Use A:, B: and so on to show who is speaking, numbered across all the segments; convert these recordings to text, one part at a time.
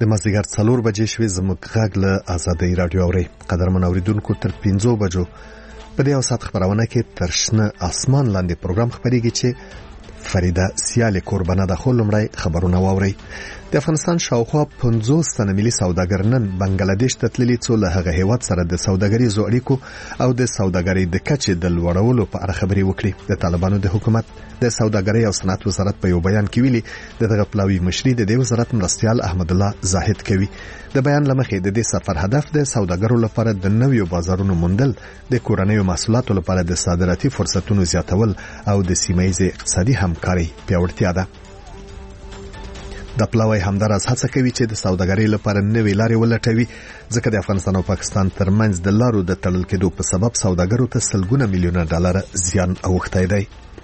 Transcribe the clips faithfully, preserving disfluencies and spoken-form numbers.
A: د مازدیګر څلور بجې شوې. زموږ غږ له آزادۍ راډیو اورئ. قدرمن اوریدونکو، تر پنځو بجو په دې اوسات خبرونه کې تر شنه اسمان لاندې پروګرام خبرېږي چې فریده سیال قربانه د خلمړی خبرونه واوري. د افغانستان شاوخوا پنځوس تنه ملي سوداګر نن بنگلاديش ته تللي څو له هغه هیواد سره د سوداګریزو اړیکو او د سوداګرۍ د کچې د لوړولو په اړه خبرې وکړي. د طالبانو د حکومت د سوداګرۍ او صنعت وزارت په یو بیان کې ویلي د دغه پلاوی مشري د دې وزارت مرستيال احمد الله زاهد کوي. د بیان لمخې د دې سفر هدف د سوداګرو لپاره د نویو بازارونو موندل، د کورنیو محصولاتو لپاره د صادراتي فرصتونو زیاتول او د سیمه‌ییز اقتصادي همکاري پیاوړتیا ده. د پلاوی همدارس هڅه کوي چې د سوداګرۍ لپاره نوې لارې ولټوي، ځکه د افغانستان او پاکستان ترمنځ د لارو د تړل کېدو په سبب سوداګرو ته سلګونه میلیونه ډالر زیان اوښتی دی.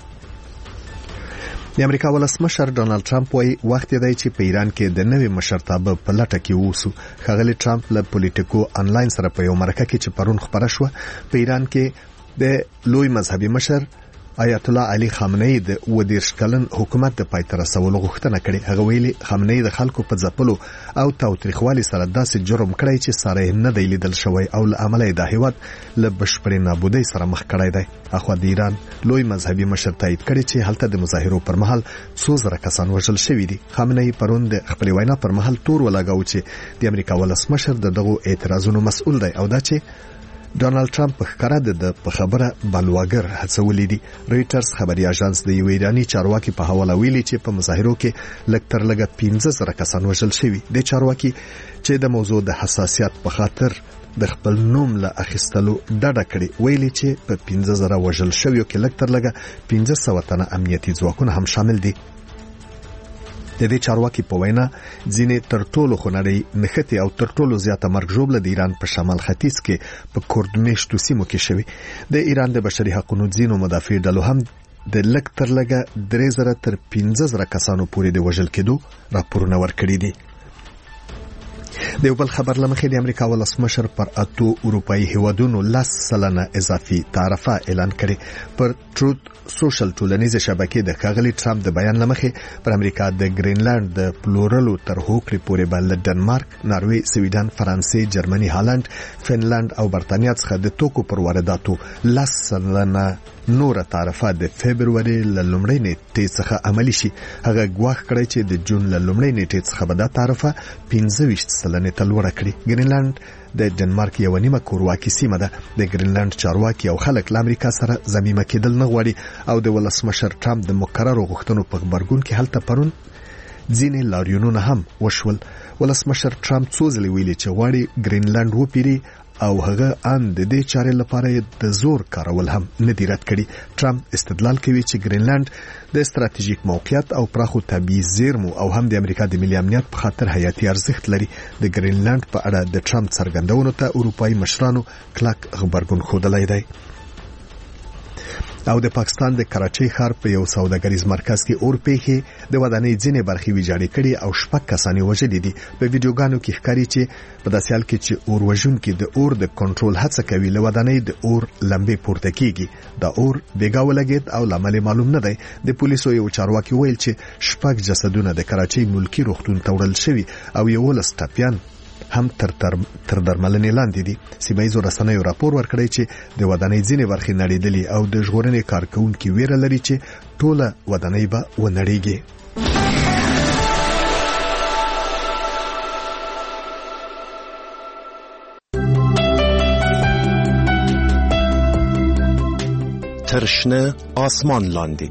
A: د امریکا ولسمشر ډونالد ټرمپ وايي وخت دی چې په ایران کې د نوې مشرتابه په لټه کې ووسو. ښاغلی ټرمپ له پولیټیکو انلاین سره په یو مرکه کې چې پرون خبره شوه په ایران کې د لوی مذهبي مشر آیت الله علي خامنه‌ای د ودیرش کلن حکومت د پای ته رسولو غوښتنه کړې. هغه ویلي خامنه‌ای د خلکو په ځپلو او تاوتریخوالي سره داسې جرم کړی چې ساره نه دی لیدل شوی او له عمله د هیواد له بشپړې نابودۍ سره مخ کړی دی. اخو د ایران لوی مذهبي مشر تایید کړی چې هلته د مظاهرو پر مهال څو زره کسان وژل شوي دي. خامنه‌ای پرون د خپل وینا پر مهال تور ولګاو چې د امریکا ولسمشر د دغو اعتراضونو مسؤل دی او دا چې ډونالد ټرمپ په ښکاره د په خبره بلواګر هڅولې دي. رويټرز خبري اژانس د یو ایرانی چارواکي په حواله ویلي چې په مظاهرو کې لږ تر لږه پنځه زره کسان وژل شوي. د چارواکي چې د موضوع د حساسیت په خاطر د خپل نوم له اخیستلو ډډه کړې، ویلي چې په پنځه زره وژل شویو کې لږ تر لږه پنځه سوه تنه امنیتي ځواکونه هم شامل دي. د دې چارواکي په وینا ځینې تر ټولو خنړی نښتې او تر ټولو زیاته مرګ ژوبله د ایران په شمال ختیځ کې په کورد میشتو سیمو کې شوی. د ایران د بشري حقوقو ځینو مدافع ډلو هم د لږ تر لږه درې زره تر پنځه زره کسانو پورې د وژل کېدو راپورونه ورکړي دي. د یو بل خبر لمخې د امریکا ولسمشر پر اتو اروپאי هیوادونو لس سلنه اضافي تعرفه اعلان کړي. پر ټروت سوشل ټولنیزه شبکې د ښاغلي ټرمپ د بیان لمخې پر امریکا د ګرینلند د پلورلو تر هوکړې پورې بل ډنمارک، ناروې، سویډن، فرانسې، جرمني، هالند، فنلند او برتانیا څخه د توکو پر وارداتو لس سلنه نور تعرفه د فبرवरी لومړۍ نیټې څخه عملی شي. هغه ګواښ کړی چې د جون لومړۍ نیټې څخه به دا تعرفه پنځه ویشت سلنه ته لوړه کړي. ګرینلند د ډنمارک یو نیمه کورواکي سیمه ده. د ګرینلند چارواکي او خلک له امریکا سره ضمیمه کېدل نه غواړي او د ولسمشر ټرمپ د مقررو غوښتنو په خبرګون کې هلته پرون ځینې لاریونونه هم وشول. ولسمشر ټرمپ څو ځله ویلي چې غواړي ګرینلند وپیري او هغه ان د دې چارې لپاره د زور کارول هم نه دی رد کړی. ټرمپ استدلال کوي چې ګرینلند د ستراتیژیک موقعیت او پراخو طبیعي زیرمو او هم د امریکا د ملي امنیت په خاطر حیاتي ارزښت لري. د ګرینلند په اړه د ټرمپ څرګندونو ته اروپאי مشرانو کلک خبرګون ښودلی دی. او د پاکستان د کراچۍ ښار په یو سوداګریز مرکز کې اور پیښې د ودانۍ ځینې برخې ویجاړې کړي او شپږ کسان وژلي دي. په ویډیوګانو کې ښکاري چې په داسې حال کې چې اور وژونکي د اور د کنټرول هڅه کوي له ودانۍ د اور لمبې پورته کیږي. دا اور بیګا ولګید او لامل معلوم نه دی. د پولیسو یو چارواکي ویل چې شپږ جسدونه د کراچۍ ملکی روغتون ته وړل شوي او یو لس ټپیان هم تر تر تر درملنې لاندې دي. سیمایي رسنیو راپور ورکړی چې د ودانۍ ځینې برخې نړېدلې او د ژغورنې کارکونکو ویره لري چې ټوله ودانۍ به ونړېږي.
B: تر شنه آسمان لاندې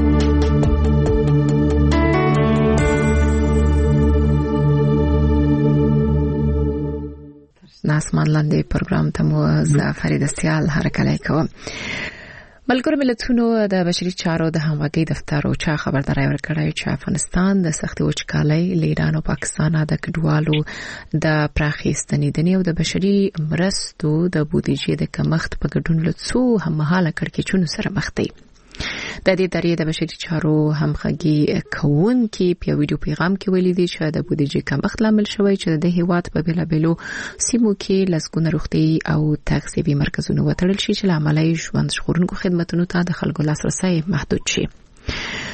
C: ناسمان لاندې پروګرام ته مو زه فریده سیال هرکلی کوم. ملګرو ملتونو د بشري چارو د همغږي دفتر او چا خبرداري ورکړی چې افغانستان د سختي وچکالۍ، ایران او پاکستان د کډوالو د پراخي ستنیدنې او د بشري مرستو د بودیجې د کمښت په ګډون له څو هممهاله کړکېچونو سره مخ دي. د دې ادارې د بشري چارو همغږي کوونکي په ویډیو پیغام کې ویلي دي چې د بودیجې کمښت لامل شوی چې د هیواد په بیلابیلو سیمو کې لسګونه روغتیايي او تغذیوي مرکزونه وتړل شي چې له امله ژوند ژغورونکو خدماتو ته د خلکو لاسرسي محدود شي.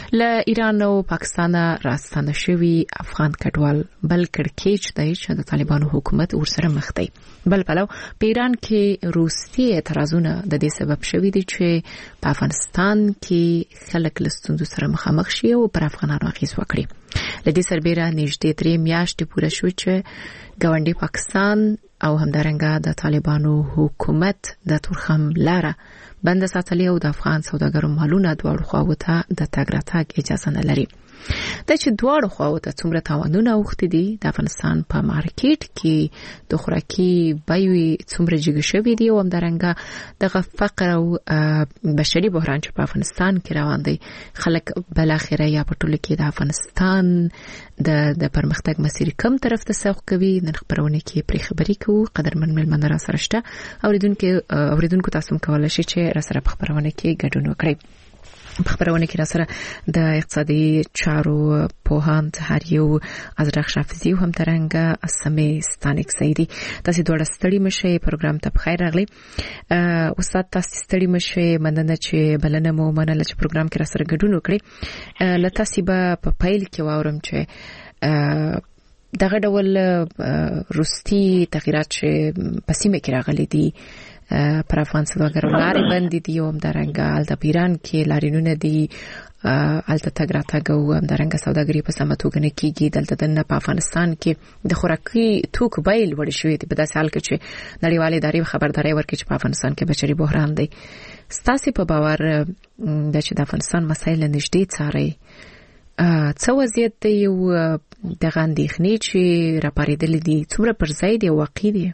C: له ایران او پاکستان راستانه شوی افغان کډوال بل کړکېچ دی چې د طالبانو حکومت ورسره مخ دی. بل پلو په ایران کې روسي اعتراضونه د دې سبب شوی دي چې په افغانستان کې خلک له ستونزو سره مخامخ شي او پر افغانانو اغیز وکړي. لدې سربېره نږدې درې میاشتې پوره شو چې ګاونډي پاکستان او همدارنګه د طالبانو حکومت د تورخم لاره بند ساتلې او د افغان سوداګرو مالونه دواړو خواو ته د تګ راتګ اجازه نه لري. دا چې دواړو خواو ته څومره تاوانونه اوښتي دي د افغانستان په مارکیټ کې د خوراکي بیې څومره جګ شوي دي او همدارنګه دغه فقر او بشري بحران چې په افغانستان کې روان دی خلک بل اخره یا په ټوله کې د افغانستان د د پرمختګ مسیر کم طرف ته سوق کوي. نن خبرونه کې پرې خبرې کوو. قدرمن ملمنه را سره شته اوریدونکو اوریدونکو تاسو کولای شئ چې را سره په خبرونه کې ګډون وکړئ. په خبرونه کې را سره د اقتصادي چارو پوهاند هر یو ازرق شافزی هم ترنګ اسمه ستانیک سیدی. تاسو دوه ستړي مشه پروګرام ته بخیر راغلی. استاد تاسو ستړي مشه مننه چې بلنه مو منله چې پروګرام کې را سره ګډون وکړئ. لته سیبه په پایل کې واورم چې دغه ډول روسي تغیرات چې په سیمه کې راغلي دي پر افغان سوداګرو لارې بندې دي او همدارنګه هلته په ایران کې لارینونه دي هلته تګ راتګ او همدارنګه سوداګري په سمه توګه نه کېږي. دلته دننه په افغانستان کې د خوراکي توکو بیې لوړې شوې دي په داسې حال کې چې نړیوالې ادارې خبرداری ورکړي چې په افغانستان کې بشري بحران دی. ستاسو په باور د چې د افغانستان مسایل نږدې څاري څه وضعیت دی او دغه اندېښنې چې راپارېدلې دي څومره پر ځای دي او واقع دي؟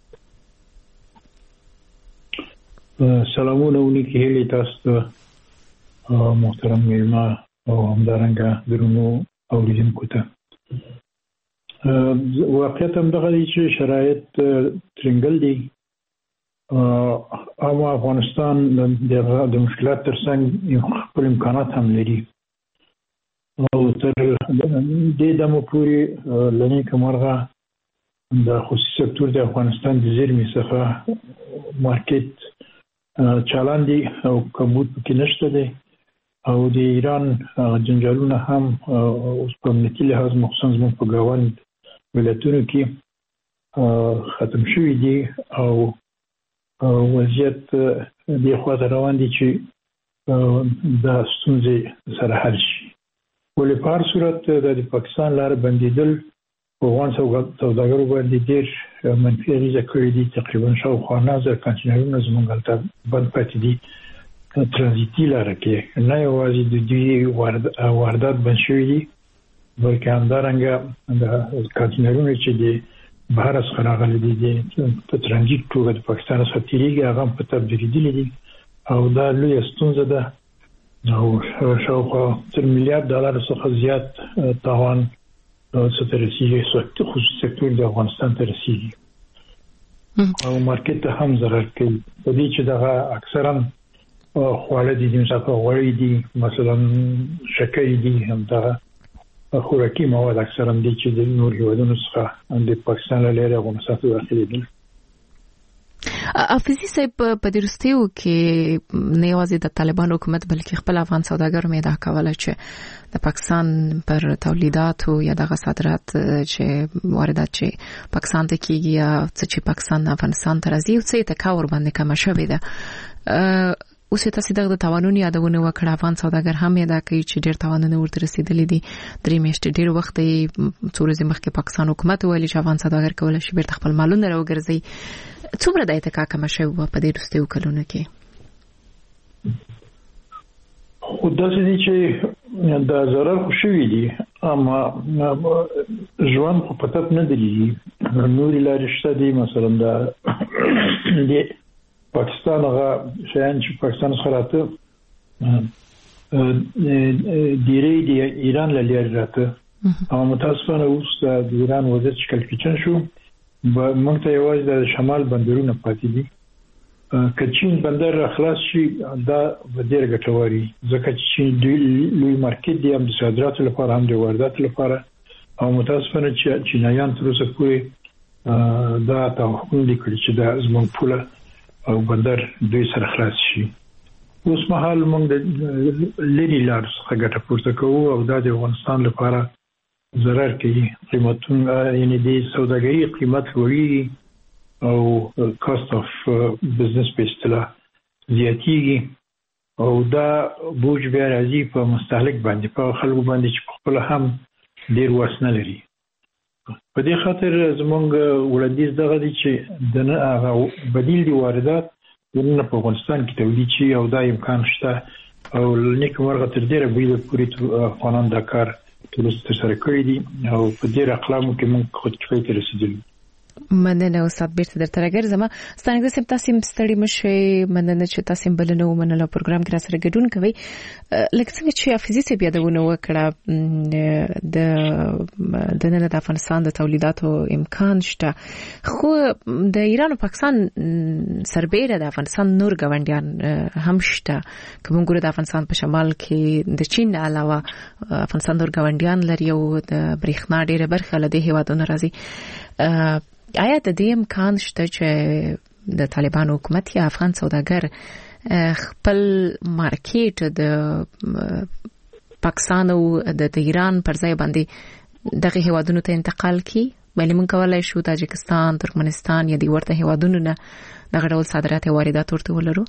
D: سلامونه ونیکی هیلی تاسو محترم میلمه او همدارنګه درنو اوریدونکو ته. واقعیت هم دغه دی چې شرایط ترنګل دي اما افغانستان د مشکلات ترڅنګ خپل امکانات هم لري او تر دې دمو پورې لنی کمرغه د خصوصي سکتور د افغانستان د زیرمې څخه مارکیټ چالاندي او کمبود کې نشته دی او د ایران جنجالونه هم اوس په امنیتي لحاظ مخصوصا زموږ په ګاونډ ولایتونو کې ختم شوي دي او وضعیت دې خواته روان دي چې د ستونزې سره حل شي. ولې په هر صورت د پاکستان لاره بندېدل په افغان سوداګرو باندې ډېر منفي اغېزه کړې دي. تقریبا شاوخوا نهه زره کانټینرونه زموږ هلته بند پاتې دي ترانزیتي لاره کې. نه یوازې د دوی واردات بند شوي دي بلکې همدارنګه د کانټینرونه چې د بهر څخه راغلي دي په ترانزیت توګه د پاکستان څخه تېرېږي هغه هم په تب درېدلي دي او دا لویه ستونزه ده او شاوخوا تر میلیارډ ډالر څخه زیات تاوان څه ته رسیږي خصوصي سکتور د افغانستان ته رسیږي او مارکیټ ته هم ضرر کوي. په دې چې دغه اکثرا خواړه دي مثلا غوړي دي مثلا شکر دي هم دغه خوراکي مواد اکثرا دي چې د نور هیوادونو څخه د پاکستان له لارې افغانستان ته داخلي دي.
C: افزي صاحب په دې وروستیو کې نه یوازې د طالبان حکومت بلکې خپل افغان سوداګر مې دا کوله چې د پاکستان پر تولیداتو یا دغه صادرات چې واردات چې پاکستان ته کیږي یا چې پاکستان افغانستان ته راځي او څه تکاور باندې کم شوی ده. اوس تاسو دغه تاوانونه یادونه وکړه. افغان سوداګر هم یاد کوي چې ډېر تاوانونه ورته رسیدلې دي. درې میاشتې ډېر وخت یې څو ورځې مخکې پاکستان حکومت ویلي چې افغان سوداګر کولای شي بیرته خپل مالونه راوګرځي. څومره د اتکا کم شوی په دې وروستیو کلونو کې؟
D: خو داسې دي چې دا ضرر خو شوي دي اما ژوند خو په تپ نه درېږي. نورې لارې شته دي مثلا د پاکستان هغه شیان چې پاکستان څخه راته ډېرې د ایران له لارې راته اما متاسفانه اوس د ایران وضعیت چې کلکچن شو موږ ته یوازې د شمال بندرونه پاتې دي. که چین بندر خلاص شي دا به ډېر ګټوري ځکه چې چین لوی مارکیټ دی هم د صادراتو لپاره هم د وارداتو لپاره او متاسفانه چې چینایان تر اوسه پورې دا توافق نه کړی چې د زموږ پوله او بندر دوی سره خلاص شي. اوس مهال موږ د لری لار څخه ګټه پورته کوو او دا د افغانستان لپاره ضرر کوي. قیمتونه یعنی د سوداګرۍ قیمت لوړیږي او کاست اف بزنس په اصطلاح زیاتیږي او دا بوج بیا راځي په مستهلک باندې، په خلکو باندې چې خپل هم ډیر واس نه لري. په دې خاطر زمونږ وړاندیز دغه دی چې د نه بدیل دی واردات د په افغانستان کې تولید شي او دا امکان شته او نیک مرغه تر ډیره بوی پورې افغانان دا کار ترڅ سره کړی دي او په دې رقم کې موږ خود کفایت رسیدلی.
C: مننه استاد بیرته درته راګرځم. ستانګ د سم تاسو ستړي مشه، مننه چې تاسو بلنه ومنله پروګرام کې را سره ګډون کوي. لکه څنګه چې حافظي سي بیا دونه وکړه د د نن د افغانستان د تولیداتو امکان شته، خو د ایران او پاکستان سربېره د افغانستان نور ګاونډیان هم شته. کوم ګوره د افغانستان په شمال کې د چین علاوه افغانستان نور ګاونډیان لري او د برېښنا ډیره برخه له دې هیوادونو راځي. آیا د دې امکان شته چې د طالبان حکومت یا افغان سوداګر خپل مارکیټ د پاکستان او د ایران پر ځای باندې دغه هیوادونو ته انتقال کړي؟ ولی موږ کولای شو تاجکستان، ترکمنستان یا د ورته هیوادونو نه دغه ډول صادرات او واردات ورته ولرو؟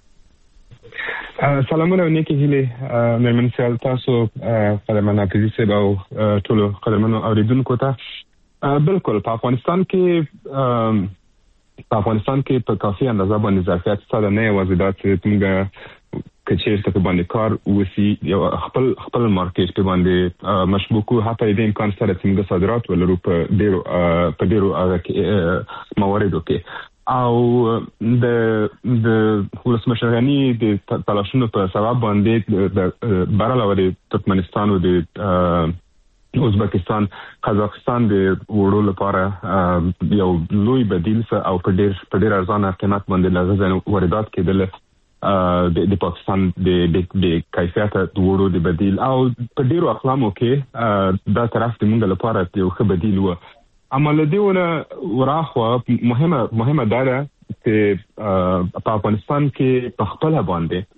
E: سلامونه او نیکی هیله مېرمن سیال تاسو قدرمن حافظي صاحب او ټولو قدرمنو اوریدونکو ته. بالکل په افغانستان کې په افغانستان کې په کافي اندازه باندې ظرفیت ستاسو نه یوازې دا چې موږ کچېر ته باندې کار وسی یو خپل خپل مارکیټ په باندې مشبوکو حتی د امکان سره چې موږ صادرات ولرو په ډیرو په ډیرو مواردو کې او د د ولسمشرغنی د تلاشونو په سبب باندې د بارالو د ترکمنستان او د ازبکستان، قزاقستان د وړو لپاره یو لوی بدیل او په ډیر په ډیر ارزانه قیمت باندې لږ واردات کېدل د پاکستان د د کیفیت د وړو د بدیل او په ډیرو اقلامو کې دا طرف د موږ لپاره یو ښه بدیل و. عمل دیونه وراخه مهمه مهمه ده چې په افغانستان کې په خپل باندې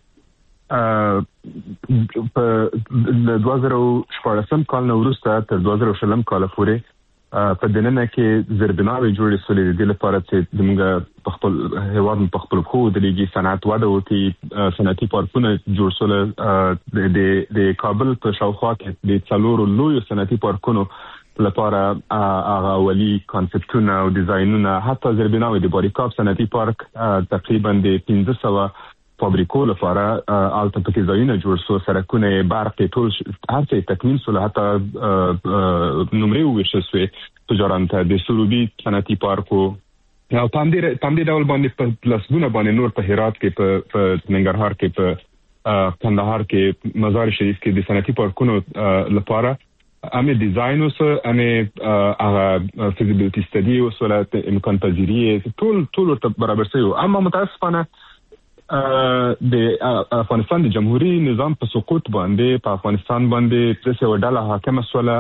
E: په دوه زره شپږم کال نو وروسته تر دوه زره شلم کال پورې په دننه کې زربناوي جوړې سولې د لپاره چې موږ په خپل هیواد په خپل خو د لګي صنعت واده وکړي، صنعتي پارکونه جوړ سول د د کابل په شاوخوا کې د څلورو لوی صنعتي پارکونو لپاره هغه ولي کانسپټونه او ډیزاینونه، حتی زربناوي د باریکاب صنعتي پارک تقریبا د پنځه سوه فابریکو لپاره آلته پکې ځایونه جوړ سو، سرکونه، برق، ټول هر څه تکمیل سول، حتی نمرې وویشل سوې تجارت د سروبي صنعتي پارکو او تام دې تام دې ډول باندې په لسګونه باندې نور په هرات کې په ننګرهار کې په کندهار کې مزار شریف کې د صنعتي پارکونو لپاره امه ډیزاین اوس امه هغه فیزیبিলিټی سټډي اوس ولته امکان پذیری ټول ټول ته برابر شوی. اما متاسفانه د افغانستان د جمهوریت نظام په سقوط باندې په افغانستان باندې څه وډاله حاکم سوله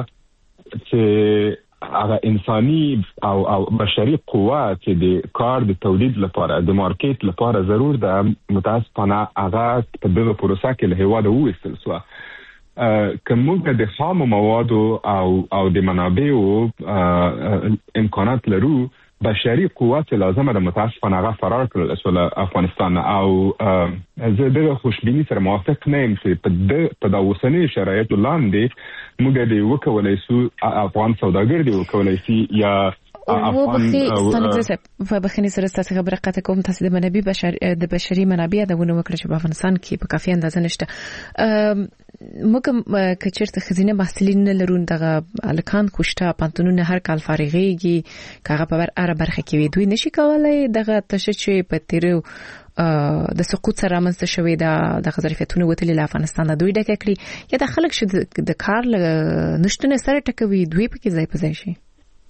E: چې هغه انساني او او بشري قوت چې د کار د تولید لپاره د مارکیټ لپاره ضرور ده، متاسفانه هغه په دغه پروسه کې له هواده وېستل سو. کومه د خام مواد او او د منابعو امکانات لرو، بشري قوت لازمه ده متاسفانه هغه فرار کړل اسول افغانستان او زه د خوشبینی سره موافق نه یم چې په په د اوسنۍ شرایطو لاندې موږ د وکولای سو افغان سوداګر دی وکولای شي یا
C: و بخي ستنځه په بخني سره ستاسو خبره قطه کوم تاسو د منابع بشر د بشري منابع د ونه وکړه چې په افغانستان کې په کافي اندازه نشته. موږ کچرته خزینه محصلین لرون دغه الکان خوشته پانتونونه هر کال فارغيږي کاغه په بر اره برخه کې وي، دوی نشي کولای دغه تشه چې په تیرو د سقوط سره منځ شوی د ظرفیتونو وتلی له افغانستان دوی ډکه کړی یا د خلک شو د کار نشټنه سره ټکوي، دوی په کې ځای په ځای شي.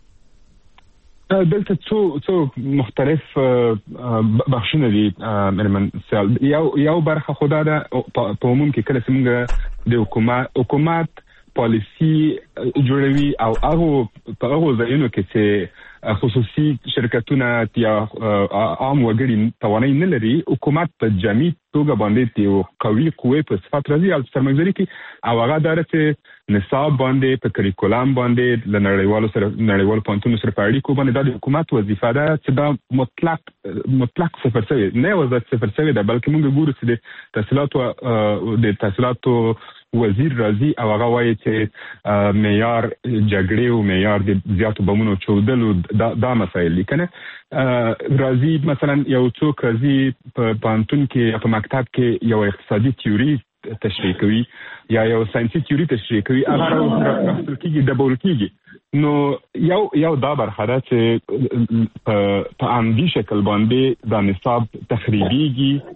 E: دلته څو څو مختلف بخشونه دي مېرمن سیال. یو یو برخه خدا ده په عموم کې کله څنګه د حکومت حکومت پالیسی جوړوي او هغه په هغه ځایونو کې چې خصوصي شرکتونه یا عام وګړي توانایي نه لري، حکومت په جمعي توګه باندې یو قوي قوه په صفات راځي او سرمایه‌ګذاري کې او هغه درته نصاب باندې په کریکولم باندې لنړیوالو سره نړیوالو پانتونو سره په اړیکو باندې د حکومت وظیفه ده چې دا مطلق مطلق صفر شوی نه وځي صفر شوی ده بلکې موږ ګورو چې د تحصیلاتو د تحصیلاتو وزیر راځي او هغه وایي چې معیار جګړې او معیار د زیاتو بمونو چودلو دا, دا مسایل لیکنه راځي مثلا یو څوک راځي په پانتون کې په مکتب کې یو اقتصادي تیوري تشریح کوي یا یو ساينسي تیوري تشریح کوي هغه راځي کېږي د بول کېږي نو یو یو دا برخه ده چې په عمدي شکل باندې د نصاب تخریبيږي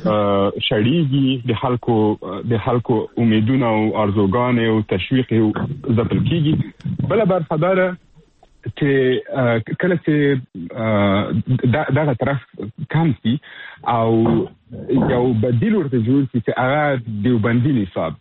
E: شړېږي د خلکو د خلکو امیدونه او ارزوګان او تشویق او ځپل کېږي بل برخه ده چې کله چې دا طرف کم شي او یو بدیل ورته جوړ شي چې هغه دیوبندي نصاب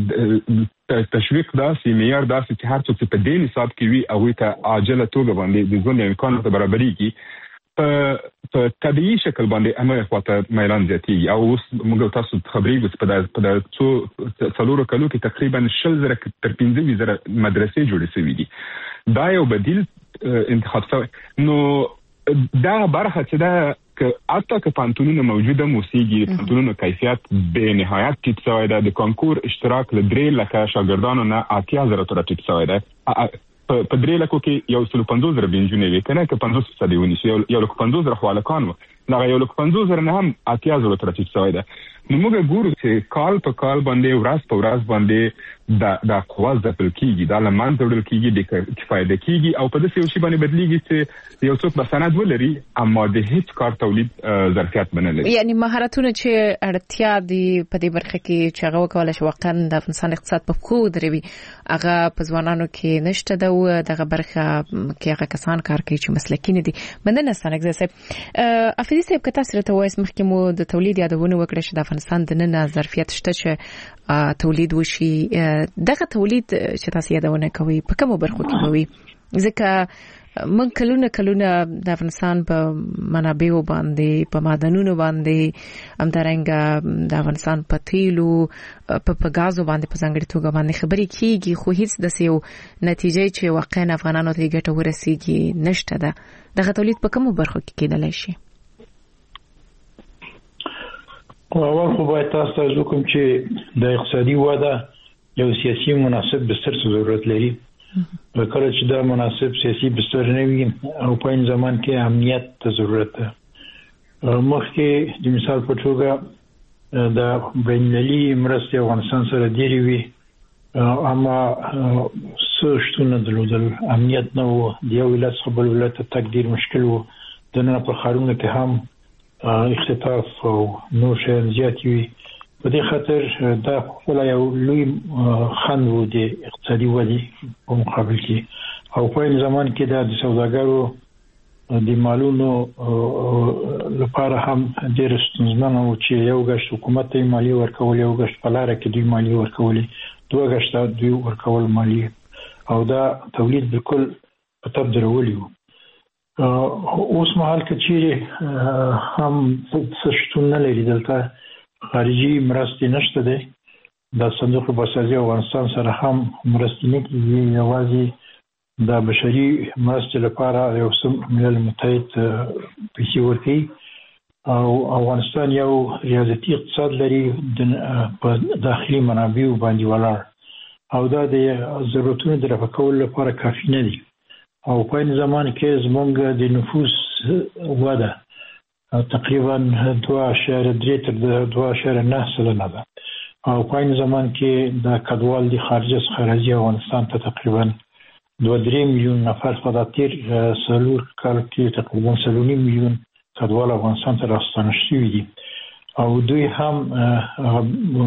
E: ته تشویق داسې معیار داسې چې هر څوک چې په دې نصاب کې وي هغوی ته عاجله توګه باندې د ژوند امکانات برابرېږي په طبيعي شکل باندې امر خواته میلان زیاتېږي او اوس موږ تاسو خبرې وس په د څو څلورو کلو کې تقریبا شل زره تر پنځه زره مدرسې جوړې شوې دي دا یو بدیل انتخاب شوی نو دا برخه چې دا که حتی که پانتونونه موجوده موسیقي پانتونونو کیفیت به نهایت ټیټ شوی ده د کانکور اشتراک له درې لکه شاګردانو نه اتیا زره تر ټیټ شوی ده په درې لکو کې یو سل پنځوس زره بنجونه وي کنه که پنځوس فیصد ونیسي یو لک پنځوس زره خالقان و نه یو لک پنځوس زره نه هم اتیا زره تر ټیټ شوی ده نو موږ ګورو چې کال په کال باندې ورځ په ورځ باندې دا د قوا ځپل کېږي دا لمن جوړل کېږي د کفایده کېږي او په دې یو شی باندې بدلیږي چې یو څوک به سند ولري اما د هیڅ کار تولید ظرفیت بنلري
C: یعنی مهارتونه چې اړتیا دي په دې برخه کې چې هغه وکولای شي واقعا د افغانستان اقتصاد په خو دروي هغه په ځوانانو کې نشته دا دغه برخه کې هغه کسان کار کوي چې مسلکي نه دي مننه ستانګزه صاحب افیدي صاحب کته سره ته وایس مخکې مو د تولید یادونه وکړه چې د افغانستان د نن ظرفیت شته چې تولید وشي دغه تولید چې تاسو یادونه کوي په کومو برخو کې وي ځکه من کلونه کلونه د افغانستان په منابعو باندې په معدنونو باندې همدارنګه د افغانستان په تیلو په په غازو باندې په ځانګړي توګه باندې خبرې کیږي خو هیڅ د سیو نتیجې چې واقعا افغانانو ته ګټه ورسیږي نشته ده دغه تولید په کومو برخو کې کېدلی شي
D: اول خو باید تاسو ته وکم چې د اقتصادي وده یو سیاسي مناسب بستر ضرورت لري کله چې دا مناسب سیاسي بستر نه وي او په این زمان کې امنیت ته ضرورت ده مخکې د مثال په توګه د بینالي مرستې افغانستان سره ډیری وي اما څه شتونه درلودل امنیت نه و د یو ولایت څخه بل ولایت ته تګ ډیر مشکل و د نن په خارونه کې هم اختطاف او نور شیان زیات وي په دې خاطر دا خپل یو لوی خنډ و د اقتصادي ودې په مقابل کې او په زمان کې د سوداګرو د مالونو لپاره هم ډېر ستونزمن و چې یو غشت حکومت ته مالی ورکول یو غشت په لار کې دوی مالی ورکول دوه غشت دوی ورکول مالی او دا تولید بالکل په تب درولي و اوس مهال کې چې هم څه شتون نه لري دلته خارجي مرستې نشته ده د صندوق بسازي افغانستان سره هم مرستې نه کیږي یوازې د بشري مرستې لپاره یو سم ملل متحد پیسې ورکوي او افغانستان یو ریاضتي اقتصاد لري په داخلي منابعو باندې ولاړ او دا د ضرورتونو د رفع کولو لپاره کافي نه دي او په این زمان کې زمونږ د نفوس وده تقریبا دوه اشاریه درې تر دوه اشاریه نه سلنه ده او په این زمان کې د کډوال د خارجه څخه راځي افغانستان ته تقریبا دوه درې میلیون نفر په داتیر سلور کال کې تقریبا سلونی میلیون کډوال افغانستان ته راستانه شوي دي او دوی هم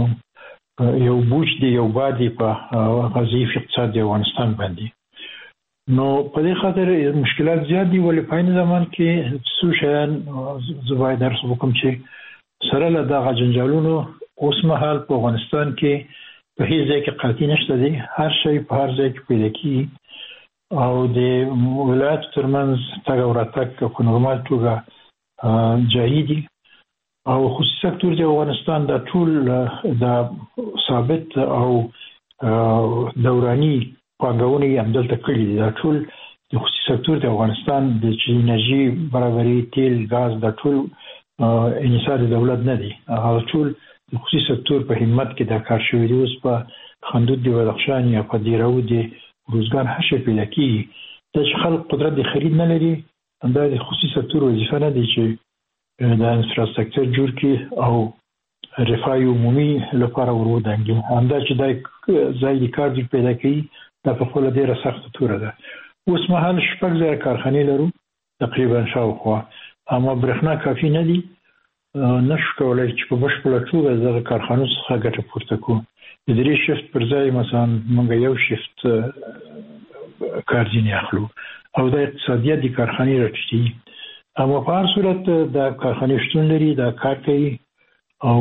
D: یو بوج دی یو بادي په غزي اقتصاد د افغانستان باندې نو په دې خاطر مشکلات زیات دي ولې په این زمان کې څو شیان زبای درس وکم چې سره له دغه جنجالونو اوس مهال په افغانستان کې په هیڅ ځای کې قحطي نشته دي هر شی په هر ځای کې پیدا کیږي او د ولایت ترمنځ تګ او راتګ په نورمال توګه جاري دي او خصوصي سکتور د افغانستان د ټول د ثابت او دوراني پانګونې همدلته کړي دي. دا ټول د خصوصي سکتور د افغانستان د انرژي برابرۍ، تیل، غاز د ټول انحصار د دولت نه دي. هغه ټول د خصوصي سکتور په همت کې د کار شوی دی. اوس په خندود دی بدخشان یا په دیراو دی روزګار هڅه پیدا کیږي. د خلک قدرت د خرید نه لري، دا د خصوصي سکتور وظیفه نه دی چې د انفراستراکچر جوړ کړي او رفاه عمومي لپاره ورودانګي. همدا چې د ځای د کار د پیدا کوي دا په خپل ډیره سخت توره ده. اوس مهال شپږ زره کارخانې لرو تقریبا شاوخوا، اما برېښنا کافي نه دي. نشو کولای چې په بشپړه توګه دغه کارخانو څخه ګټه پورته کړو. د درې شفت پر ځای مثلا موږ یو شفت کار ځینې اخلو او د اقتصادیت د کارخانې راټیټي. اما په هر صورت د کارخانې شتون لري، دا کار کوي او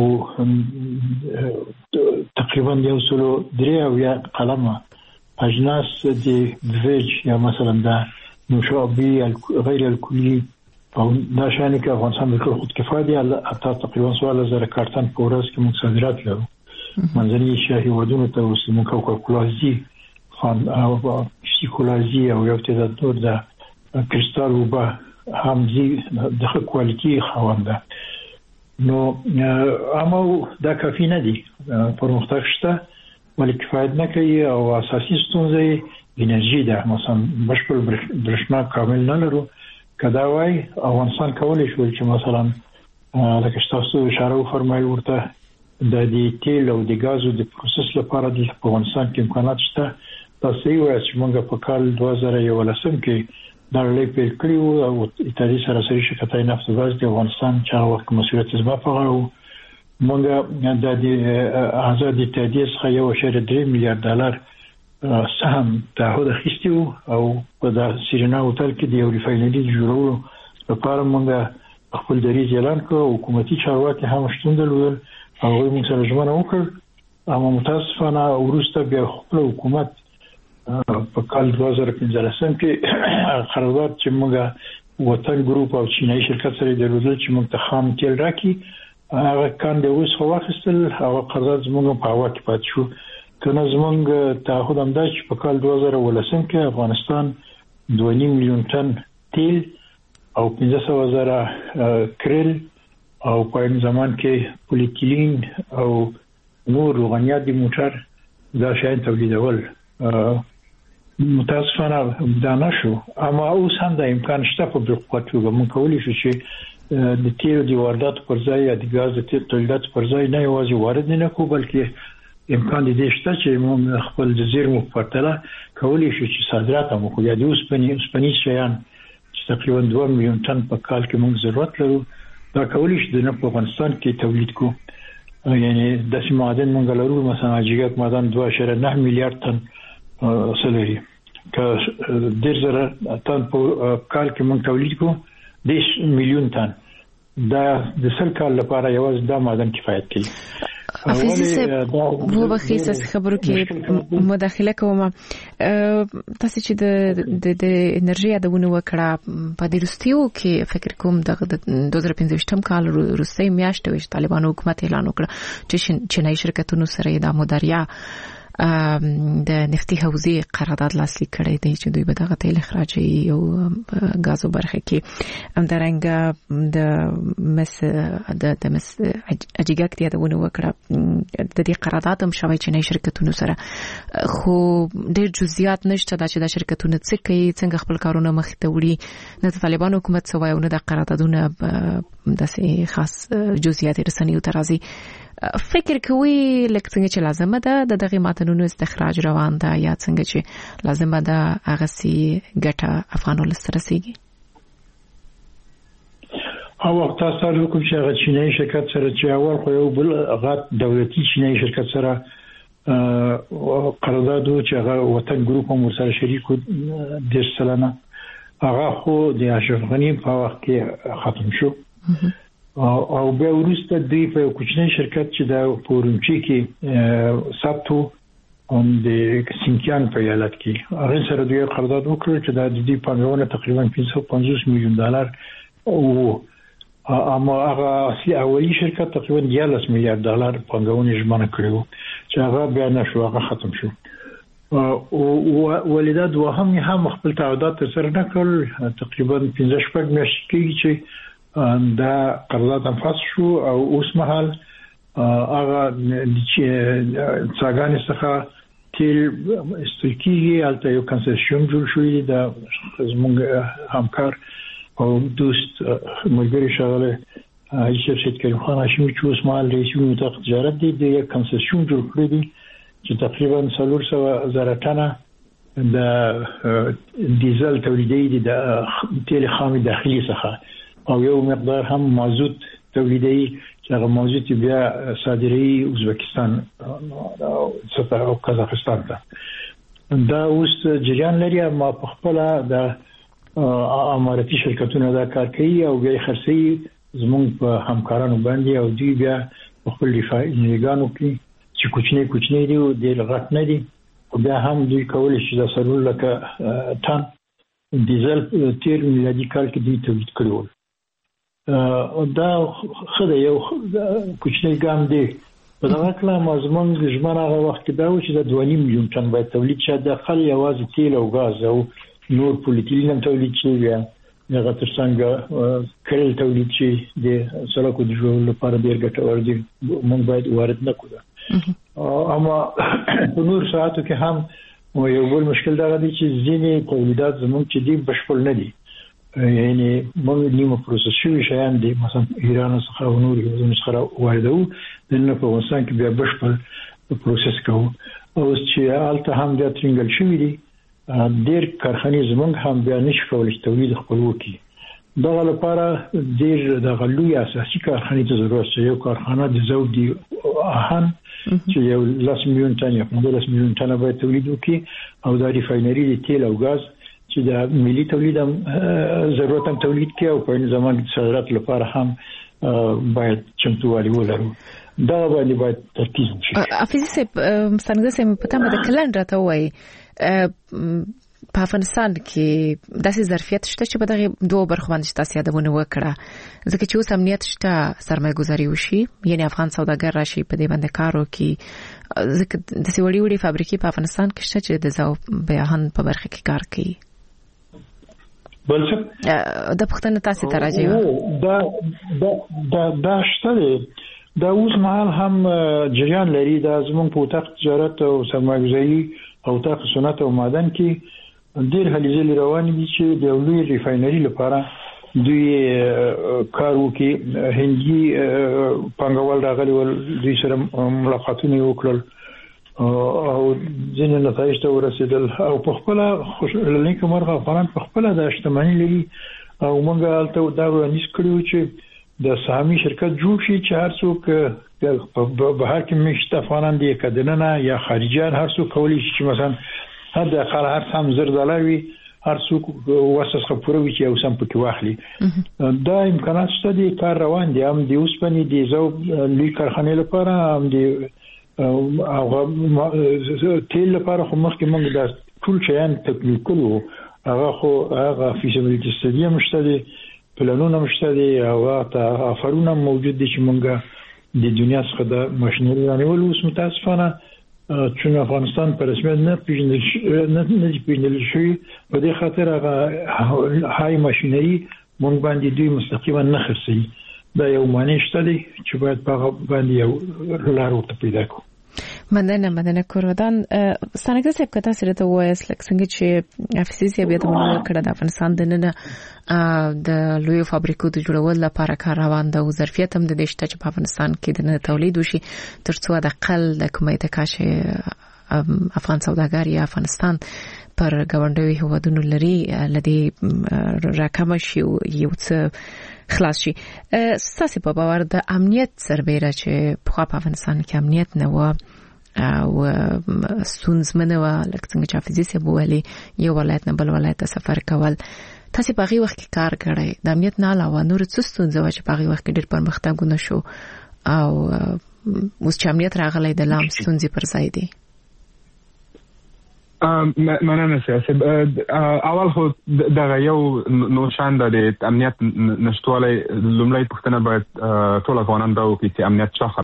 D: تقریبا یو سلو درې او یا قلمه اجناس د ویج یا مثلا د نوشابه غیر الکلی او دا شانې کې افغانستان بالکل خود کفایه دی. حتی تقریبا سوال زره کارتن په ورځ کې موږ صادرات لرو. منځني شاهي ودونه ته اوس موږ کوکاکولازي فان او سیکولازي او یو تعداد نور د کریستال وبا همزي د ښه کوالټي خوانده. نو اما دا کافي نه دي. پرمختګ شته ولی کفایت نه کوي او اساسي ستونزه انرژي ده. مثلا بشپړ برېښنا کامل نه لرو. کدا وای افغانستان کولای شو چې مثلا لکه تاسو اشاره وفرمایل ورته د دې تیل او د غازو د پروسس لپاره د افغانستان کې امکانات شته. تاسو یې وایي چې موږ په کال دوه زره یولسم کې دا لې په کلیو او ایتالیا سره سره شرکتای نفت او غاز د افغانستان چې هغه وخت مسؤلیت زما په غاړه و. موږ د آزاد اتحادیه څخه یو اشاریه درې میلیارډ ډالر سهم تعهد اخیستی او په د سیرینا هوټل کې د یو ریفاینري جوړولو لپاره موږ خپل دریځ اعلان کړ. حکومتي چارواکي هم شتون درلودل او موږ سره ژمنه وکړه. اما متاسفانه وروسته بیا خپل حکومت په کال دوه زره پنځلسم کې قرارداد چې موږ وطن ګروپ او چینایي شرکت سره درلودل چې موږ ته خام تیل راکړي، هغه کان د اوس خو واخیستل. هغه قرارداد زموږ په هوا کې پات شو. کنه زموږ تعهد هم دا چې په کال دوه زره ولسم کې افغانستان دوه نیم میلیون ټن تیل او پنځه سوه زره کریل او په این زمان کې پولیتیلین او نور روغنیات د موټر دا شیان تولیدول. متاسفانه دا نشو. اما اوس هم د امکان شته په بلخواتوګه موږ کولی شو چې د تیل د واردات پر ځای یا د غاز د تیل تولیدات پر ځای نه یوازې وارد نه کو بلکې امکان دې شته چې موږ خپل د زیرمو په پرتله کولی شو چې صادرات هم وکړو. یا د اوسپنې اوسپنې شیان چې تقریبا دوه میلیون ټن په کال کې موږ ضرورت لرو دا کولی شو د په افغانستان کې تولید کو. یعنی د معدن موږ لرو مثلا جګات معدن دوه اشاریه نه میلیارډ ټن سلري که ډیر زره ټن په کال کې موږ تولید کو دیش میلیون ټن. دا د سل کال لپاره یوازې دا معدن کفایت کوي.
C: افیزي صاحب وو بخیس از خبرو کې مداخله کوم. تاسو چې د د انرژي یادونه وکړه په دروستیو کې فکر کوم د دوه زره پنځه کال روسي میاشت وش طالبانو حکومت اعلان وکړ چې چینایي شرکتونو سره د مداریا د نفتي حوزې قرارداد لاسلیک کړی دی چې دوی به دغه تیل اخراجي او غازو برخه کې همدارنګه د مس د د مس اجیګاک دی دونه وکړه د دې قرارداد هم شوی چې نه شرکتونو سره خو ډېر جزئیات نشته دا چې د شرکتونو څخه کوي څنګه خپل کارونه مخ ته وړي. نه د طالبان حکومت سوای او نه د قراردادونه داسې خاص جزئیات رسنیو ترازی فکر کوي لکه څنګه چې لازمه ده د دغه ماتنونو استخراج روان ده یا څنګه چې لازمه ده هغه سي ګټه افغانو لسترسيږي.
D: او وخت تاسو کوم چې هغه چینایي شرکت سره چې اول خو یو بل هغه دولتي چینایي شرکت سره قرارداد چې هغه وطن ګروپ هم سره شریک د سلانه هغه خو د اشرف غنی په وخت کې ختم شو. او بیا وروسته دوی په کوچنی شرکت چې د پورونچي کې ساتو اون د سینکیان په ایالت کې هغه سره دوی قرارداد وکړ چې د دې پانګونه تقریبا پنځه سوه پنځوس میلیون ډالر او اما هغه اصلي اولی شرکت تقریبا یازده میلیارډ ډالر پانګونه ژمنه کړو چې هغه بیا نشو هغه ختم شو او ولدا دوهم هم خپل تعهدات سره نه کړل تقریبا پنځه شپږ میاشتې کېږي چې دا قرارداد انفاس شو او اوس مهال هغه چې څنګه څخه تل استلکیږي البته یو کنسیشن جوړ شوی دا زموږ همکار او دوست ملګری شغله عائشہ شهید کریم خان هاشمی چې اوس مهال رئیس وزیر تجارت دی د کنسیشن جوړ کړی دی چې تقریبا څلور سوه زره ټنه د ډیزل تولیدي د تیل خام داخلي څخه او یو مقدار هم مازوت تولیدي چې هغه مازوت بیا صادري ازبکستان او قزاقستان ته دا اوس جریان لري ما په خپل د اماراتي شرکتونو دا کار کوي او بیا خرڅي زموږ په همکارانو باندې او دوی بیا خپل دفاعیګانو کې چې کوچنی کوچنی دی او د لغت نه دی او بیا هم دوی کولای شي د سرور لکه ټان ډیزل تیر میلادي کال کې دوی تولید کړو دا خدای یو کوچنی ګام دی په دغه کلام ازمن ژمنه هغه وخت دا و چې د دوه نیم میلیون ټن باید تولید شي د خل یوازې تیل او غاز او نور پولیټیلین تولید شي بیا هغه ترڅنګ کړل تولید شي د سړکو د جوړولو لپاره ډیر ګټور دي موږ باید وارد نکړو اما په نور ساعتو کې هم یو بل مشکل دا دی چې ځینې تولیدات زموږ چې دي بشپړ نه دي یعنی موږ نیمه پروسس شوي شیان دي مثلا ایران څخه او نور هیوادونو څخه واردوو دلته په افغانستان کې بیا بشپړ پروسس کوو او چې هلته هم بیا ترنګل شوي دي ډېر کارخانې زموږ هم بیا نشي کولی چې تولید خپل وکړي دغه لپاره ډېر د غلوی اساسي کارخانې ته ضرورت شي یو کارخانه د زوب دی اهن چې یو لاس میلیون ټن یا پنځلس میلیون ټن باید تولید وکړي او د ریفاینري د تیل او غاز چې د ملي تولید هم ضرورت هم تولید کوي او په زمان کې صادرات لپاره هم باید چمتووالی ولرو دا باندې باید ترکیز وشي
C: افیزي سپ څنګه سم په تمه د کلند راته وای په افغانستان کې داسې ظرفیت شته چې په دغه دوه برخو باندې تاسو یادونه وکړه ځکه چې اوس امنیت شته سرمایه گذاري وشي یعنی افغان سوداګر راشي په دې باندې کار وکړي ځکه د سیوړي وړي فابریکې په افغانستان کې شته چې د زاو بیان په برخه کې کار کوي
D: بل څه
C: د پښتنه تاسو ته راځي
D: دا دا دا شته دا اوس مهال هم جریان لري د زموږ په وطن تجارت او سرمایه‌گذاري او تاسو صنعت او معدن کې ډېر هلي ځلې روان دي چې د لوی ریفاینري لپاره دوی کار وکړي هندي پنګوال راغلي ول دوی سره ملاقاتونه وکړل او ځینې نتایج ته ورسېدل او په خپل خوشاله مرغه افغان په خپل د اجتماعي لري او موږ البته دا ورنيس کړو چې د سهامي شرکت جوړ شي چې هر څوک په بهر کې مشت افغانان دي کدننه یا خارجيان هر څوک کولی شي چې مثلا هدا خلک هم زر دلار وي هر څوک واسس خبروي چې او سم پکې واخلي دا امکانات شته دي کار روان دي هم د اوسپنې دي زو لوی کارخانه لپاره هم دي او تیل لپاره خو مخکې موږ د ټول شیان تکمیل کړو هغه خو هغه فیزیبیلیټی استادي مشته دي پلانونه مشته دي او هغه افرونه موجود دي چې موږ د دنیا څخه د ماشينري رانیول اوس متاسفانه چې افغانستان پر رسمیت نه پیژندل نه نه پیژندل شوی په دې خاطر هغه هاي ماشينري مونږ باندې دوی مستقیما نه خرڅي دا یو معنی شته دي چې باید په باندې یو لار ورته پیدا کړو
C: مننه مننه کوردان ستانګه صاحب کته سره ته وایس لکه څنګه چې افسیسي بیا د مونږ کړه د افغانستان د نن د لوی فابریکو د جوړولو لپاره کار روان ده او ظرفیت هم د دې شته چې په افغانستان کې د تولید وشي ترڅو د اقل د کومې تکاشه افغان سوداګر یا افغانستان پر غونډوي هوادونو لري لدی راکم شي یو څه خلاص شي ستاسو په باور د امنیت سربېره چې په افغانستان کې امنیت نه و او ستونزمنه و لکه څنګه چې حافظي بوالي یو ولایت نه بل ولایت ته سفر کول تاسو په هغه وخت کې کار کړی د امنیت نه علاوه نور څه ستونزه و چې په هغه وخت کې ډېر پرمختګونه شو او اوس چې امنیت راغلی د لام ستونزې پر ځای دي
E: مننه سیاست اول خو د یو نو شان د امنیت نشټواله لومړی پښتنه باید ټول افغانان دا وکړي چې امنیت شخص